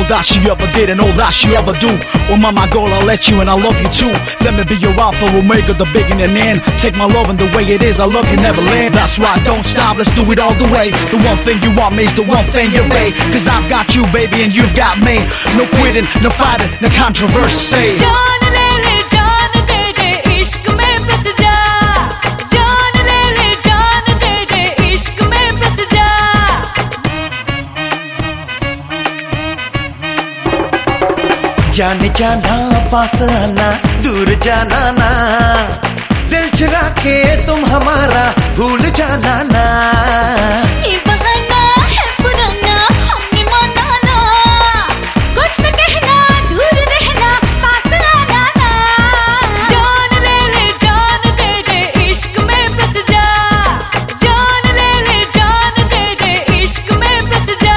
that she ever did and all that she ever do. Oh mama girl, I'll let you and I love you too. Let me be your alpha, omega, the beginning and end. Take my love and the way it is, I love you never land. That's right, don't stop, let's do it all the way. The one thing you want me is the one thing you pay. Cause I've got you baby and you've got me. No quitting, no fighting, no controversy. जाने जाना पास आना दूर जाना ना, दिल चुरा के तुम हमारा भूल जाना ना। ये बहाना है पुराना हमने माना ना, कुछ न कहना दूर रहना पास आना ना। जान दे दे इश्क में बस जा, जान दे दे इश्क में बस जा।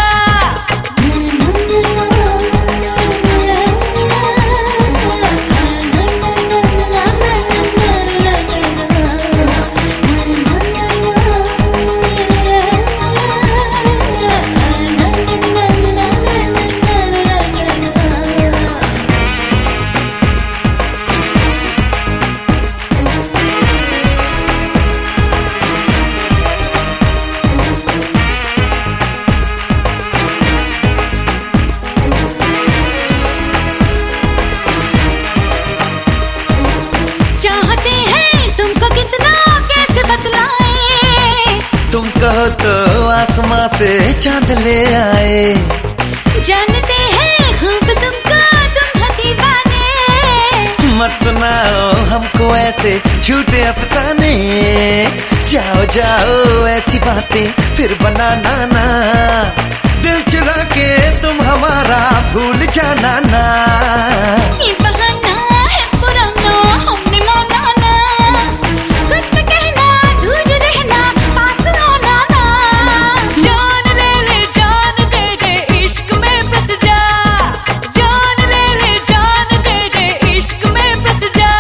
तुम कहो तो आसमां से चांद ले आए। जानते हैं खूब तुमको तुम दीवाने। मत सुनाओ हमको ऐसे झूठे अफसाने। जाओ जाओ ऐसी बातें फिर बनाना ना, दिल चुरा के तुम हमारा भूल जाना ना। ये बहाना है पुराना हमने माना ना, कुछ न कहना दूर रहना पास आना ना। जान दे दे इश्क में बस जा, जान दे दे इश्क में बस जा।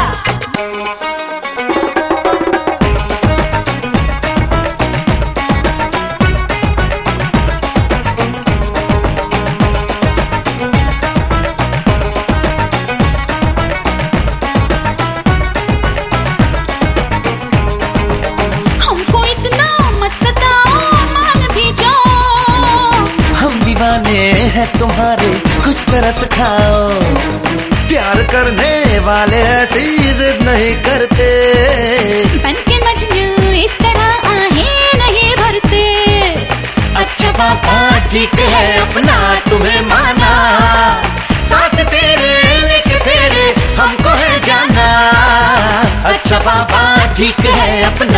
है तुम्हारे कुछ तरस खाओ, प्यार करने वाले ऐसी जिद नहीं करते। बनके मजनू इस तरह आहे नहीं भरते। अच्छा पापा ठीक है अपना तुम्हें माना, साथ तेरे लेके फेरे हमको है जाना। अच्छा पापा ठीक है अपना